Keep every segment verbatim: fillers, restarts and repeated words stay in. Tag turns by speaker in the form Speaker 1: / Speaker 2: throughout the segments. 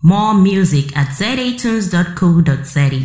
Speaker 1: More music at z a tunes dot co dot z a.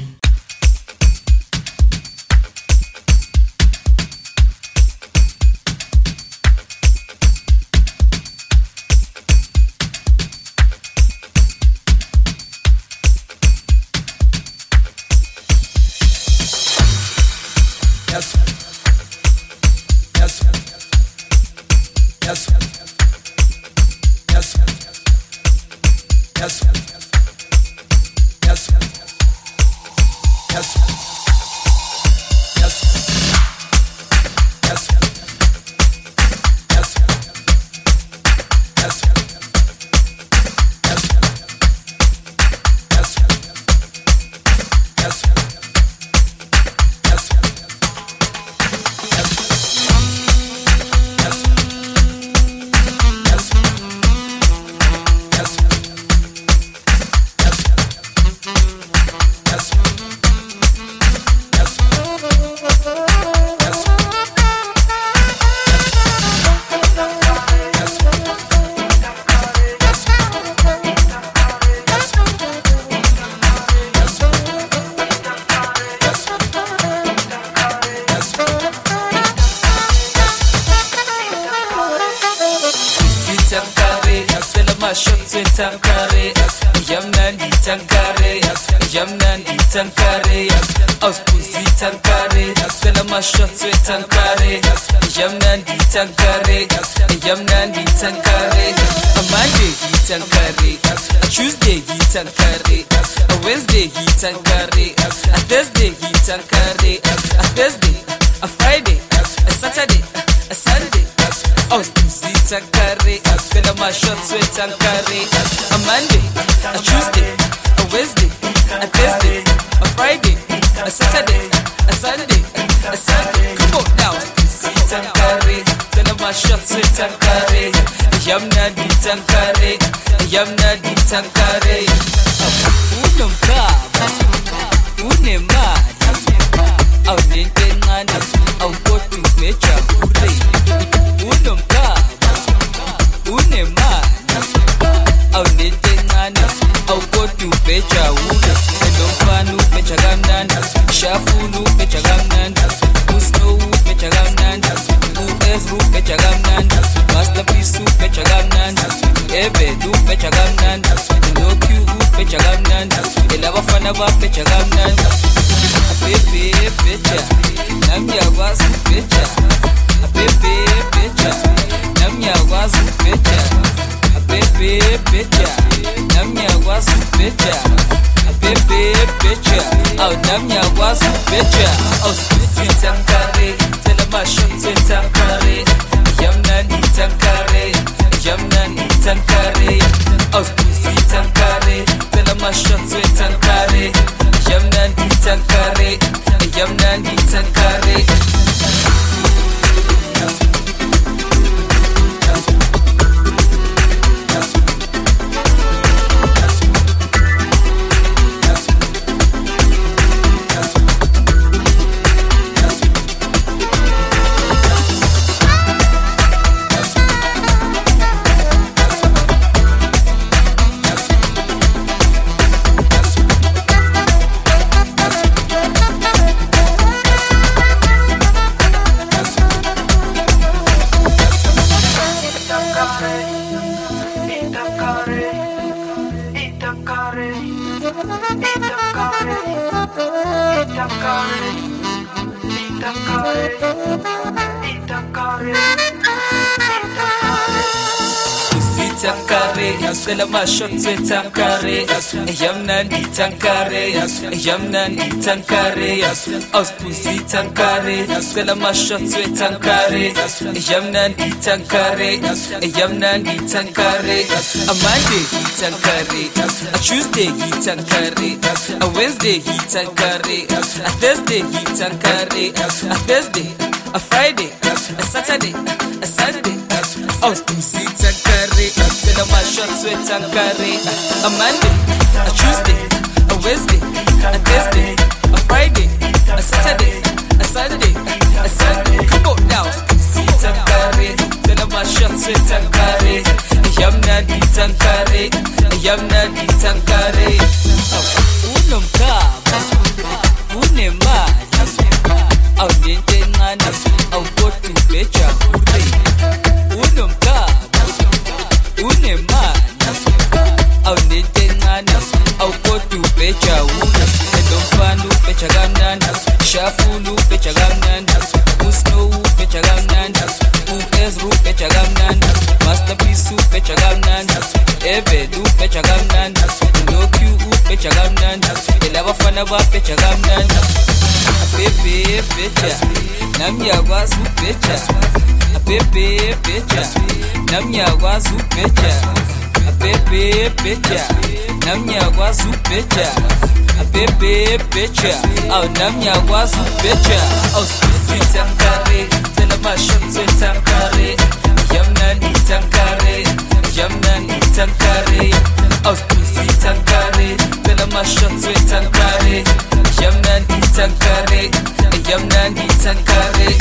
Speaker 2: Selama shot with tankare, Yamnan di tankare, Yamnan di tankare. A Monday he tankare, a Tuesday he tankare, a Wednesday he tankare, a Thursday he tankare, a Thursday, a Friday, a Saturday, a Sunday. Oh, pussy tankare, selama shot with tankare. A Monday, a Tuesday, a Wednesday, a Thursday, a Friday, a Saturday, a Sunday, a Sunday. Come on now, see tankare, tell them my shots with tankare. yamnandi tankare, yamnandi tankare. Unomkaba, unemali, awunento encane, awukhoda ubhejahule. Unomkaba, unemali, awunento encane, awukhoda ubhejahule. Endomfana ubheja kamnandi, shafula ubheja kamnandi, uSnow ubheja kamnandi, uEzra ubheja kamnandi, Masterpiece ubheja kamnandi, Ebel ubheja kamnandi, Loki ubheja kamnandi, elabafana babheja kamnandi. Abebe bheja, nami yakwazi ubheja. Abebe bheja, nami yakwazi ubheja. Abebe bheja, nami yakwazi ubheja. Abebe bheja, aw nami yakwazi ubheja. Aw sisi tankare, tell my shot to tankare. Yamnandi tankare, yamnandi tankare. Aw sisi tankare, tell my shot to tankare. Yamnandi tankare, yamnandi tankare.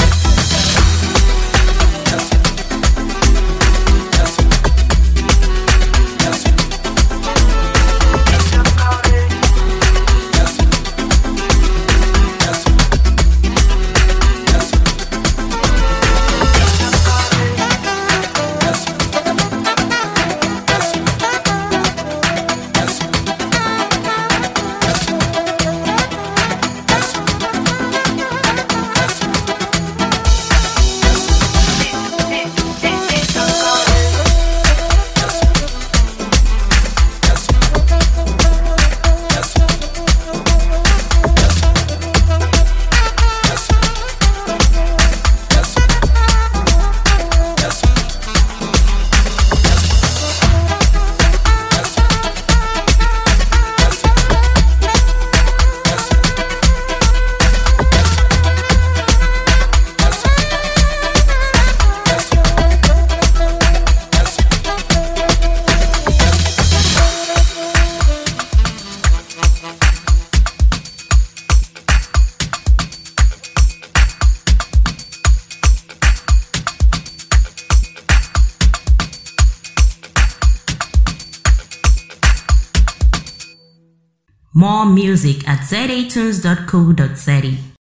Speaker 1: More music at z a tunes dot co dot z a.